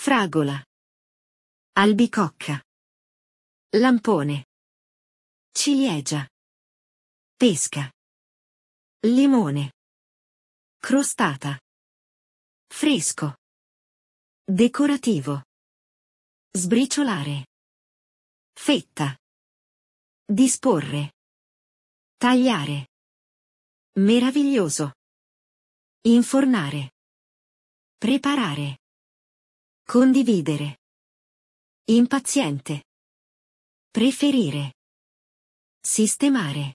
Fragola. Albicocca. Lampone. Ciliegia. Pesca. Limone. Crostata. Fresco. Decorativo. Sbriciolare. Fetta. Disporre. Tagliare. Meraviglioso. Infornare. Preparare. Condividere. Impaziente. Preferire. Sistemare.